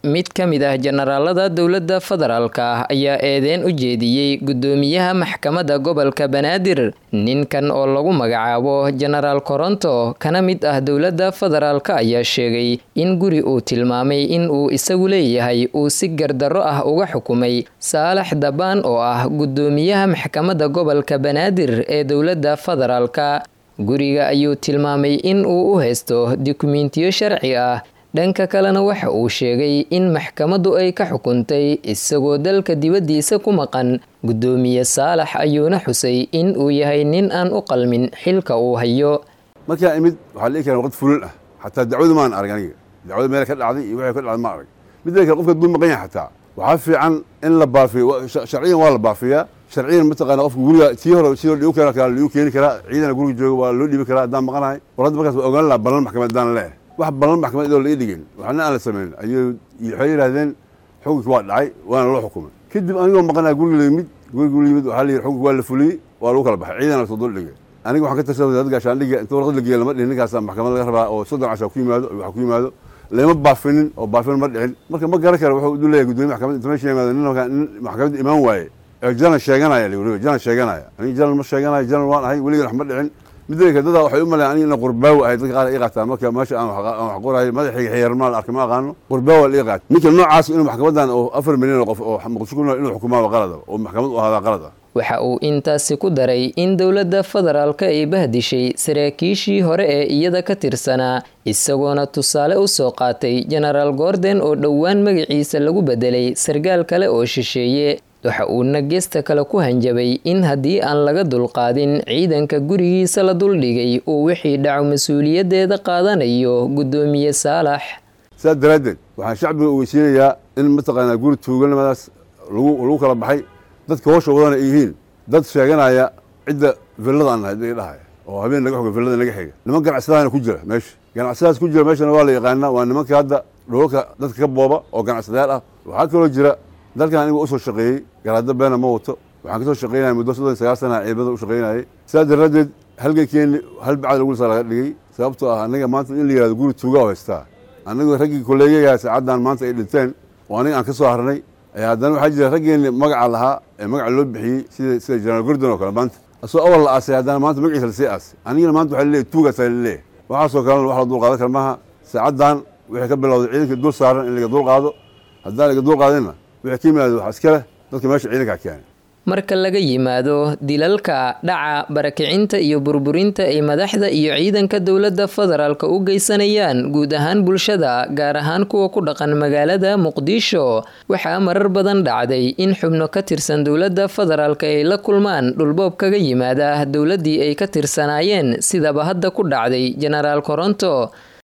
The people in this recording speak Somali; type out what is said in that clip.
mid ka mid ah generaalada dowladda federaalka ayaa eedeyn u jeediyey gudoomiyaha maxkamadda gobolka Banaadir ninkan oo lagu magacaabo Generaal Koronto kana mid ah dowladda federaalka ayaa sheegay in guri uu tilmaamay in uu isagu leeyahay uu si gardarro ah uga xukumay Saalax Dabaan oo ah gudoomiyaha maxkamadda gobolka Banaadir ee dowladda federaalka. Guriga ayuu tilmaamay in uu u haysto dukumiintiyo sharci ah. Dhanka kalena waxa uu sheegay in maxkamaddu ay ka xukuntay isagoo dalka dibadiisa ku maqan. Gudoomiye Saalax ayuuna xusay in uu yahay nin aan u qalmin xilka uu hayo. markaa imid waxa la keenay waqti fulin ah hatta dacwadu maan arag aniga dacwadu meel ka dhacday iyo waxa ka dhacday ma arag mid kale qofka dul maqan yahay hatta waxa fiican in la baafiyo sharciyan waa la baafiyaa sharciyan mataqaana qofka guriga tii hore sidoo dhigu keeni kara ciidana guriga jooga waa loo dhiibi karaa haddaan maqanahay warad markaas waa ogaan la balan maxkamadan leh wax balan maxkamad idoo la dhigin waxna aan la sameyn ayuu waxay yiraahdeen xukunki waa dhacay waana loo xukumay kadib anigoo maqanaa guriga yimid waxa la yiri xukunki waa la fuliyay waa lagu kala baxay ciidana soo dul dhigay aniga waxaan ka tirsaday dad gaashaandhiga inta warqad la geeyay lama dhihin ninkaas maxkamad laga rabaa oo 30 casho ku yimaado lama baafinin oo baafin ma dhicin marka ma garan karo wuxuu u leeyahay gudoomiyaha maxkamadda inta meesha yimaado nin maxkamadda imaan waaye jana sheeganaya leeyahay jana sheeganaya ani jana ma sheeganaya jana waan ahay waliga wax ma dhicin midayga dad waxay u maleeyaan in qurbaaw ahay dadka qaar ay qaataan marka meesha aan wax qorahay madaxiga xiyarmaal arkama aqaano qurbaaw la qaat ninka noocaas inuu maxkamadan oo 4 milyan oo qof oo muqdisho inuu xukumaado qalad oo maxkamad u ahaada qalad waxa uu intaasi ku daray in dowladda federaalka ay bahdishay saraakiishii hore ee iyada ka tirsanaa isagoona tusaale u soo qaatay Generaal Gordon oo dhowaan magaciisa lagu bedelay sargaal kale oo shisheeye. Waxa uu nageesta kale ku hanjabay in haddii aan laga dulqaadin ciidanka gurigiisa la duldhigay uu wixii dhaco mas'uuliyadeeda qaadanayo gudoomiye Saalax. Saadaradeed waxaan shacbiga u weysiinayaa in mataqaana guri tuuganimadaas lagu kala baxay dadka hoosha wadana yihiin dad sheeganaya cidda villada aan dhahay oo habeen laga xogo villada laga xiga niman ganacsadana ku jira meesha waa la yaqaana waa nimanka hadda dhulka dadka ka booba oo ganacsadayaal ah waxa kale oo jira dalkan anigu u soo shaqeeyay garaadda beena ma wato waxaan ka soo shaqeynaa muddo 39 sano ciidamada u shaqeynayay saadaradeed halgeekeen hal bacad lagu soo dhigay sababtoo ah aniga maanta in la yiraahdo guri tuuga oo haysta anigu raggii kolleeyaga saacadan maanta ay dhinteen oo aniga aan ka soo harnay haddana waxaa jira raggeen magaca lahaa ee magaca loo bixiyey sida Generaal Gordon oo kale maanta asoo awal la aasay haddana maanta magaciisa la sii aasay anigana maanta waxaa leeyahay tuugaas la leeyahay waxaasoo kale wax la dul qaadan karo maaha saacadan wixii ka bilowday ciidanka dul saaran in laga dul qaado haddana laga dul qaadina wixii ka yimaado wax iskale dadka meesha ciidanka keenay. Marka laga yimaado dilalka dhaca barakicinta iyo burburinta ay madaxda iyo ciidanka dowladda federaalka u geysanayaan guud ahaan bulshada gaar ahaan kuwa ku dhaqan magaalada Muqdisho waxa marar badan dhacday in xubno ka tirsan dowladda federaalka ay la kulmaan dhulboob kaga yimaada dowladii ay ka tirsanaayeen sidaba hadda ku dhacday Generaal Koronto.